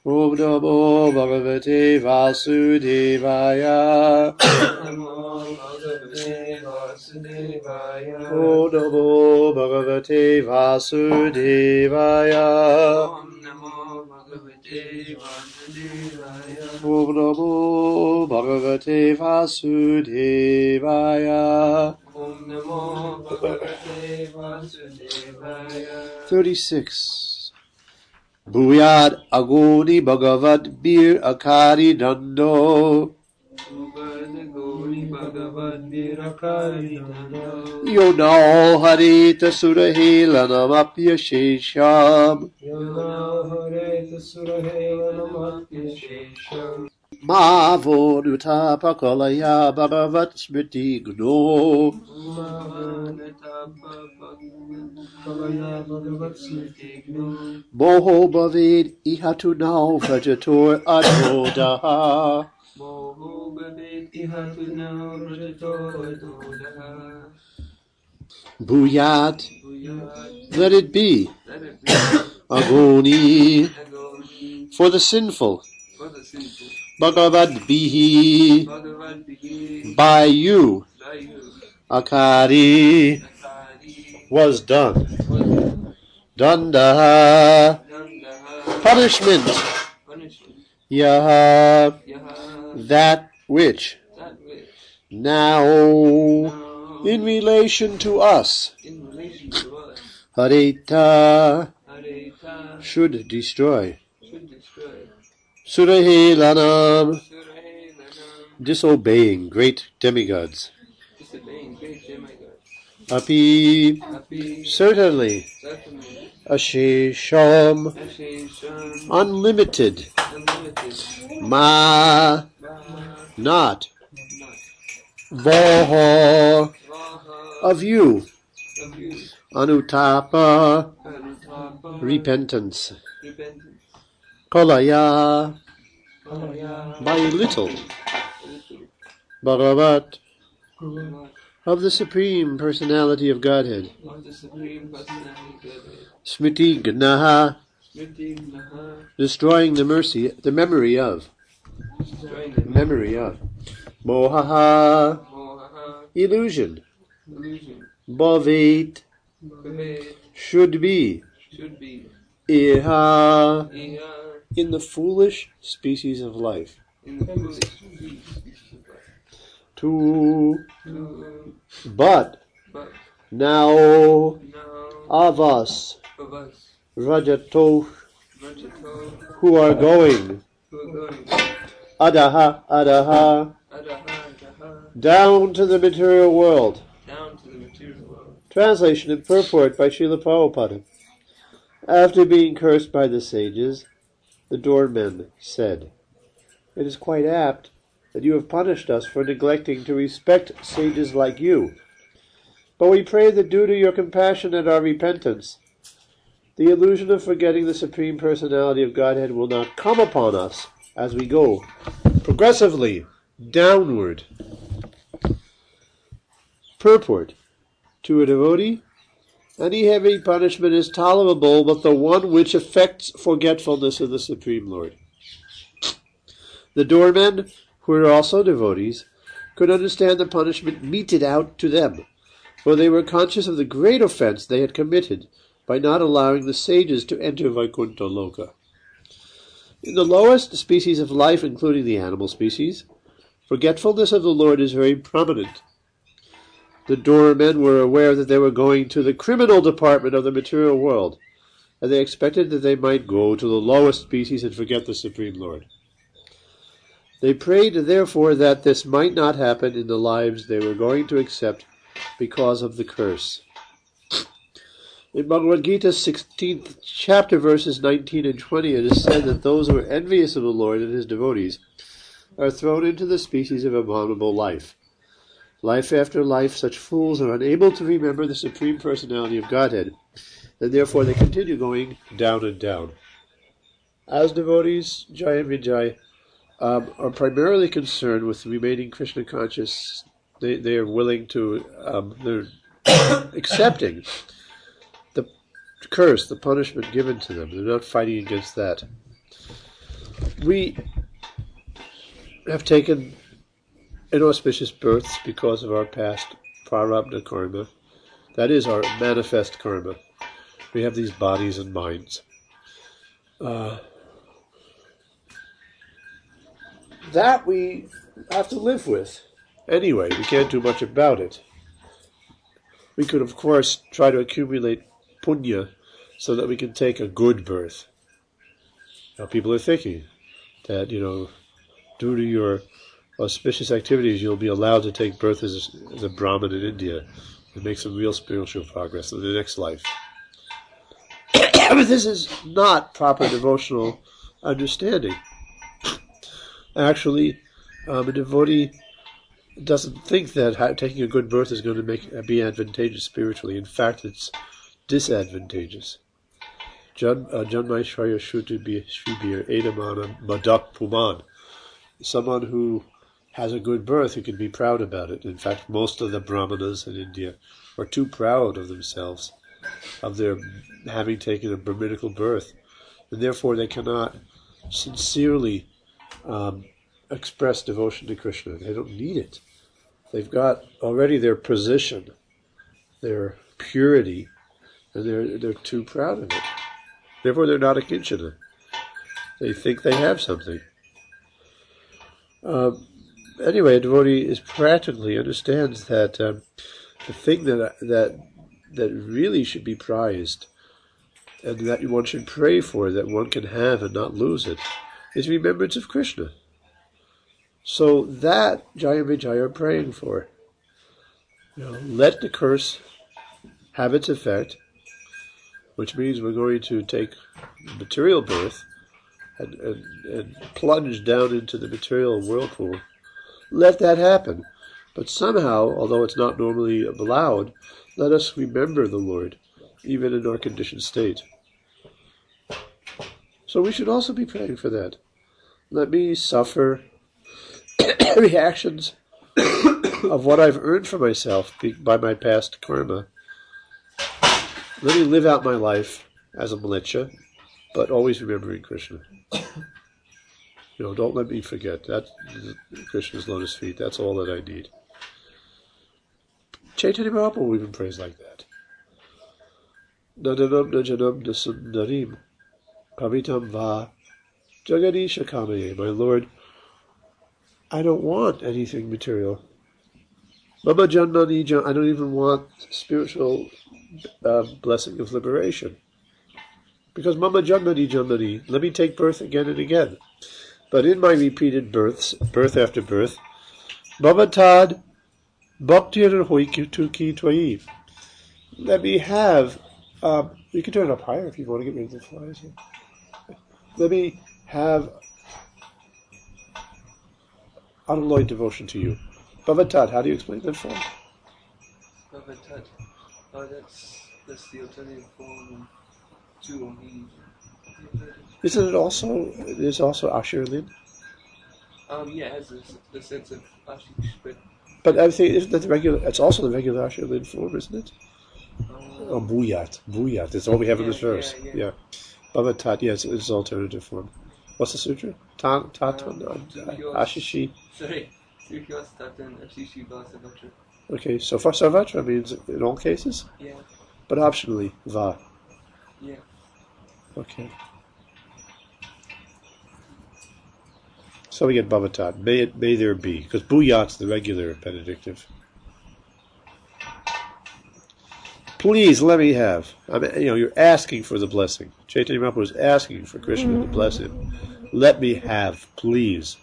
Om Namo Bhagavate Vasudevaya. Om Namo Bhagavate Vasudevaya. Om Namo Bhagavate Vasudevaya. 36. Bhuyad Agoni Bhagavad Bir Akari Dando. Yonao Harita Surahelanamapya Shesham. Mavonutapa Kalaya Bhagavat Smriti Gno. Moho Bhavid Ihatunao Vajator Adhodaha. Bhuyat, let it be. Agoni, for the sinful. Bhagavad Bihi, by you. Akari, was done. Danda, punishment. Yaha, that which. Now, in relation to us. Harita, should destroy. Surahelanam, disobeying great demigods. Api, certainly. Ashesham, unlimited. Ma, not. Vaha, of you. Anutapa, repentance. Kalaya, by little. Bhagavat, of the Supreme Personality of Godhead. Smriti Gnaha, destroying the memory of. Mohaha, illusion. Bhavet, should be. Iha, in the foolish species of life. To, but, now, of us, Rajato, who are going, Adaha, down to the material world. Translation and purport by Srila Prabhupada. After being cursed by the sages, the doormen said, "It is quite apt that you have punished us for neglecting to respect sages like you. But we pray that due to your compassion and our repentance, the illusion of forgetting the Supreme Personality of Godhead will not come upon us as we go progressively downward." Purport. To a devotee, any heavy punishment is tolerable, but the one which affects forgetfulness of the Supreme Lord. The doormen, who were also devotees, could understand the punishment meted out to them, for they were conscious of the great offense they had committed by not allowing the sages to enter Vaikuntha Loka. In the lowest species of life, including the animal species, forgetfulness of the Lord is very prominent. The doormen were aware that they were going to the criminal department of the material world, and they expected that they might go to the lowest species and forget the Supreme Lord. They prayed, therefore, that this might not happen in the lives they were going to accept because of the curse. In Bhagavad Gita 16th chapter, verses 19 and 20, it is said that those who are envious of the Lord and his devotees are thrown into the species of abominable life. Life after life, such fools are unable to remember the Supreme Personality of Godhead, and therefore they continue going down and down. As devotees, Jai and Vijay, are primarily concerned with remaining Krishna conscious. They are willing to, they're accepting the curse, the punishment given to them. They're not fighting against that. We have taken inauspicious births because of our past prarabdha karma. That is our manifest karma. We have these bodies and minds. That we have to live with. Anyway, we can't do much about it. We could, of course, try to accumulate punya so that we can take a good birth. Now, people are thinking that, due to your auspicious activities, you'll be allowed to take birth as a Brahmin in India and make some real spiritual progress in the next life. But this is not proper devotional understanding. Actually, a devotee doesn't think that taking a good birth is going to be advantageous spiritually. In fact, it's disadvantageous. Janmai Shraya Shruti Shribir Edamana Madak Puman. Someone who has a good birth, who can be proud about it. In fact, most of the Brahmanas in India are too proud of themselves, of their having taken a Brahminical birth, and therefore they cannot sincerely express devotion to Krishna. They don't need it. They've got already their position, their purity, and they're too proud of it. Therefore, they're not a kinchana. They think they have something. Anyway, a devotee practically understands that the thing that really should be prized, and that one should pray for, that one can have and not lose it, is remembrance of Krishna. So that Jaya Vijaya are praying for. Let the curse have its effect, which means we're going to take material birth and plunge down into the material whirlpool. Let that happen. But somehow, although it's not normally allowed, let us remember the Lord, even in our conditioned state. So we should also be praying for that. Let me suffer reactions of what I've earned for myself by my past karma. Let me live out my life as a mlecha, but always remembering Krishna. Don't let me forget that Krishna's lotus feet. That's all that I need. Chaitanya Mahaprabhu even prays like that. Nadanam najanam nasundarim kavitam va jagadisha kamaye. My Lord, I don't want anything material. Mama janmani, I don't even want spiritual blessing of liberation. Because Mama janmani, let me take birth again and again. But in my repeated births, birth after birth, Bhavatad Bhaktir Hoikutuki Twai. Let me have, you can turn it up higher if you want to get rid of the flies here. Let me have unalloyed devotion to you. Bhavatad, how do you explain that form? Bhavatad. That's the alternative form to only. Isn't it also? There's also Ashir Lin. Yeah, it has the sense of Ashish, but I think isn't that the regular? It's also the regular Ashir Lin form, isn't it? Bhuyat. That's all we have in this verse. Yeah. Bhavatad. Yes, it's alternative form. What's the sutra? Ashishi. Sorry. Tatan Ashishi Vasavatra. Okay, so for Sarvatra means in all cases? Yeah. But optionally, Va. Yeah. Okay. So we get Bhavatad. May there be. Because Bhuyat's the regular benedictive. Please let me have. You're asking for the blessing. Chaitanya Mahaprabhu is asking for Krishna to bless him. Let me have, please.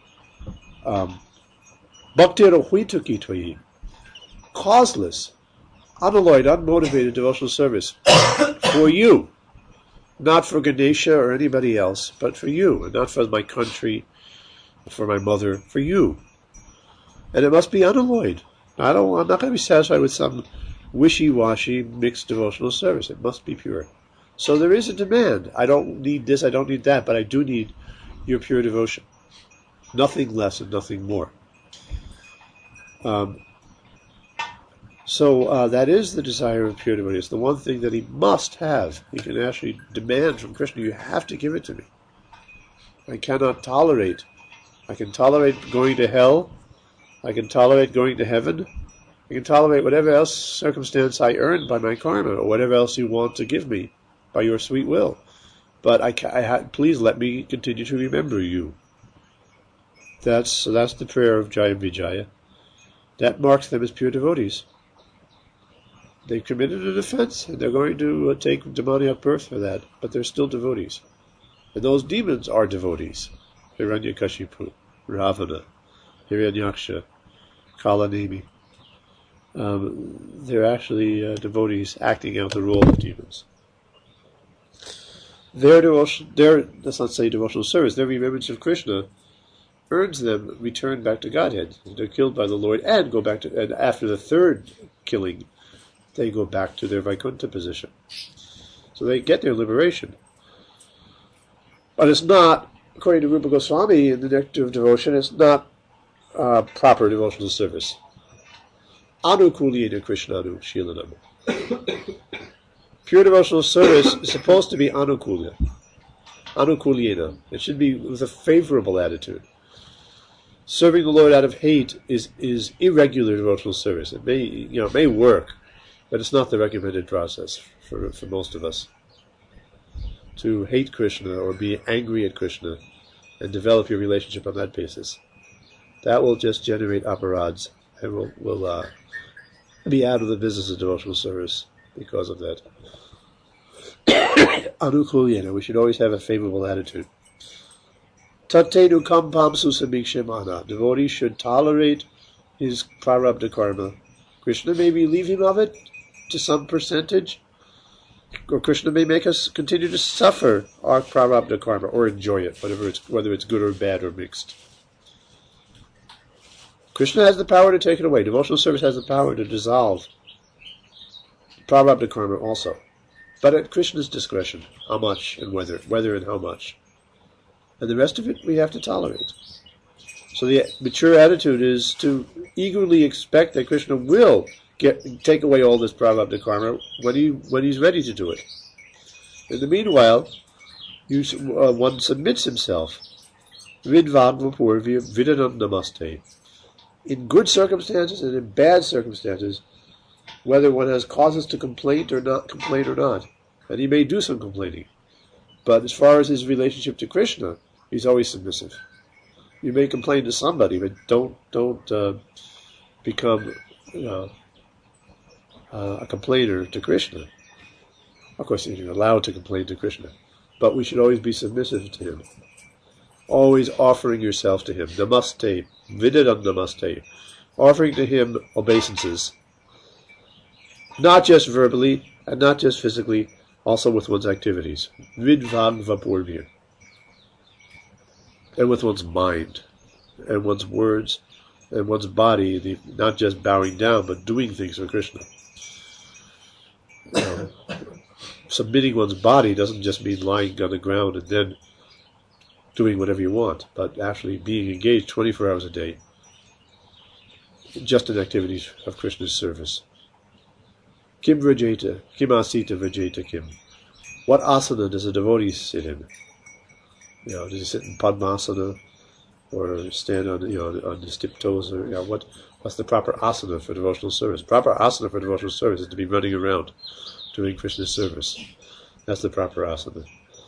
Bhaktira Huituki Tvayi. Causeless, unalloyed, unmotivated devotional service for you. Not for Ganesha or anybody else, but for you. And not for my country, for my mother, for you. And it must be unalloyed. I'm not going to be satisfied with some wishy-washy mixed devotional service. It must be pure. So there is a demand. I don't need this, I don't need that, but I do need your pure devotion. Nothing less and nothing more. So that is the desire of pure devotee. It's the one thing that he must have. He can actually demand from Krishna, you have to give it to me. I cannot tolerate. I can tolerate going to hell. I can tolerate going to heaven. I can tolerate whatever else circumstance I earn by my karma, or whatever else you want to give me by your sweet will. But please let me continue to remember you. That's the prayer of Jaya Vijaya. That marks them as pure devotees. They committed an offense, and they're going to take demoniac birth for that, but they're still devotees. And those demons are devotees. Hiranyakashipu, Ravana, Hiranyaksha, Kalanemi. They're actually devotees acting out the role of demons. Let's not say devotional service, their remembrance of Krishna earns them return back to Godhead. They're killed by the Lord and go back to, and after the third killing, they go back to their Vaikuntha position. So they get their liberation. But it's not, according to Rupa Goswami in the Nectar of Devotion, it's not proper devotional service. Anukulina Krishnanu Shilanam. Pure devotional service is supposed to be anukulya. Anukulina. It should be with a favorable attitude. Serving the Lord out of hate is irregular devotional service. It may work, but it's not the recommended process for most of us. To hate Krishna or be angry at Krishna and develop your relationship on that basis, that will just generate aparads and will be out of the business of devotional service because of that. Anukulyena, we should always have a favorable attitude. Tatenu kampam susamikshemana. Devotees should tolerate his prarabdha karma. Krishna may relieve him of it to some percentage, or Krishna may make us continue to suffer our prarabdha karma, or enjoy it, whether it's good or bad or mixed. Krishna has the power to take it away. Devotional service has the power to dissolve prarabdha karma also. But at Krishna's discretion, how much and whether and how much. And the rest of it we have to tolerate. So the mature attitude is to eagerly expect that Krishna will take away all this prarabdha karma when he's ready to do it. In the meanwhile, one submits himself. Vidvan vapurvya vidanam namaste. In good circumstances and in bad circumstances, whether one has causes to complain or not, and he may do some complaining. But as far as his relationship to Krishna, he's always submissive. You may complain to somebody, but don't become a complainer to Krishna. Of course, you're allowed to complain to Krishna, but we should always be submissive to him. Always offering yourself to him. Namaste, vidadam namaste. Offering to him obeisances. Not just verbally, and not just physically, also with one's activities. Vidvan vapurvya. And with one's mind, and one's words, and one's body, not just bowing down, but doing things for Krishna. Submitting one's body doesn't just mean lying on the ground and then doing whatever you want, but actually being engaged 24 hours a day, just in activities of Krishna's service. Kim vrajeta, kim asita vrajeta kim. What asana does a devotee sit in? Does he sit in Padmasana, or stand on his tiptoes, or what's the proper asana for devotional service? Proper asana for devotional service is to be running around doing Krishna's service. That's the proper asana.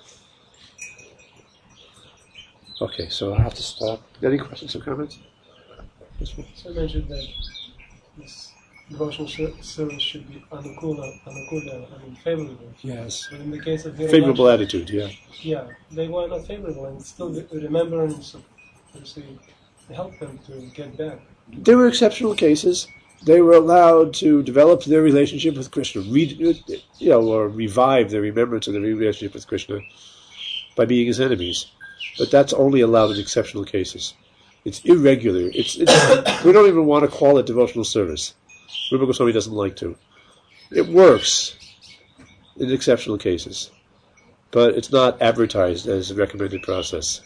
Okay, so I have to stop. Any questions or comments? So I mentioned that this devotional service should be anukula, favorable. Yes. But in the case of favorable attitude, yeah. Yeah, they were not favorable, and still the remembrance of, help them to get back. There were exceptional cases. They were allowed to develop their relationship with Krishna, or revive their remembrance of their relationship with Krishna by being his enemies. But that's only allowed in exceptional cases. It's irregular. It's we don't even want to call it devotional service. Rupa Goswami doesn't like to. It works in exceptional cases, but it's not advertised as a recommended process.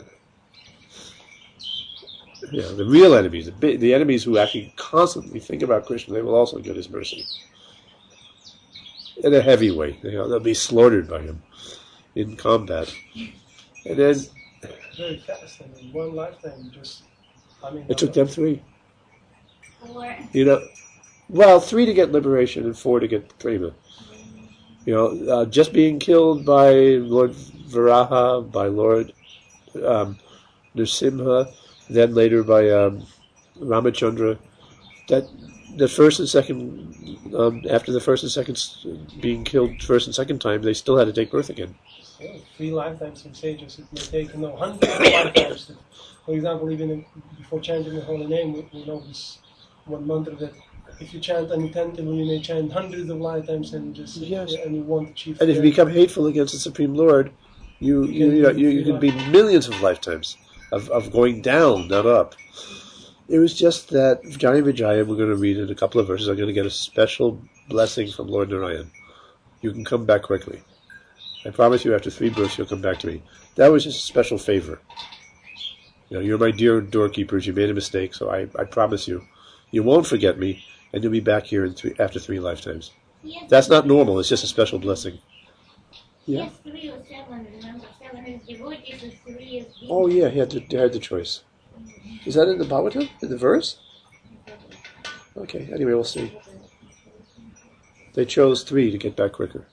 The real enemies, the enemies who actually constantly think about Krishna, they will also get his mercy. In a heavy way. They'll be slaughtered by him in combat. And then very fast. And in one lifetime, It took them 3. 4. You know, well, 3 to get liberation and 4 to get prema. You know, just being killed by Lord Varaha, by Lord Nrsimha, then later by Ramachandra. That the first and second, after the first and second being killed first and second time, they still had to take birth again. So 3 lifetimes in sages. It may take hundreds of lifetimes. For example, even before chanting the holy name, we know this one mantra that if you chant unintently, you may chant hundreds of lifetimes and and you won't achieve. And if you become hateful against the Supreme Lord, you can be millions of lifetimes of going down, not up. It was just that Vijaya Vijaya, we're going to read in a couple of verses, are going to get a special blessing from Lord Narayan. You can come back quickly. I promise you, after 3 births, you'll come back to me. That was just a special favor. You know, you're my dear doorkeepers. You made a mistake, so I promise you, you won't forget me, and you'll be back here after 3 lifetimes. That's not normal. It's just a special blessing. Yeah. Yes, 3 or 7. Remember, 7 is devotees, and 3 is demons. Oh yeah, he had the choice. Is that in the Bhagavatam? In the verse? Okay. Anyway, we'll see. They chose 3 to get back quicker,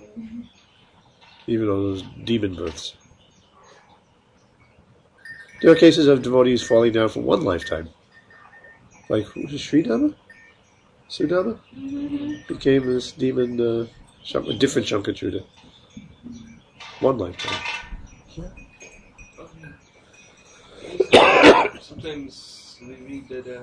even on those demon births. There are cases of devotees falling down for 1 lifetime. Like, who's Sridhama? Sudama? Became this demon, a different Shankacharya. 1 lifetime. Sometimes we read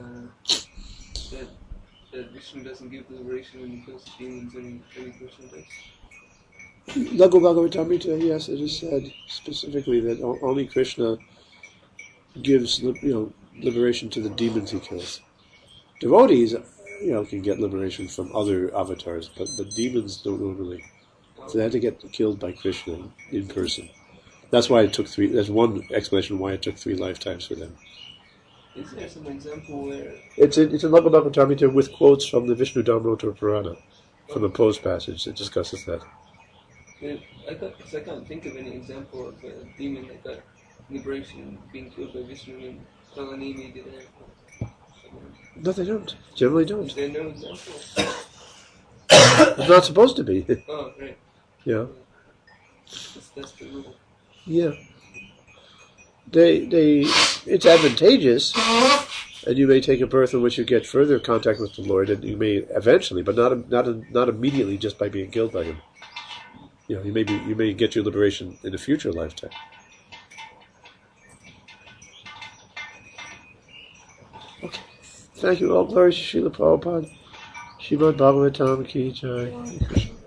that Vishnu doesn't give liberation when he kills the demons, and Krishna does. Lagu Bhagavatamrita, yes, it is said specifically that only Krishna gives liberation to the demons he kills. Devotees, can get liberation from other avatars, but the demons don't normally. So they had to get killed by Krishna in person. That's why it took 3. That's one explanation why it took 3 lifetimes for them. Is there some example where it's in Lagu Bhagavatamrita with quotes from the Vishnu Dharmottara Purana, from the post passage that discusses that. I can't think of any example of a demon that got liberation being killed by Vishnu, and Kalanini did that. No, they don't. Generally don't. Is there no example? It's not supposed to be. Oh, right. Yeah. That's the rule. Yeah. It's advantageous, and you may take a birth in which you get further contact with the Lord, and you may eventually, but not immediately, just by being killed by Him. You may get your liberation in a future lifetime. Okay. Thank you. All glory to Srila Prabhupada. Srimad Bhagavatam Ki Jai.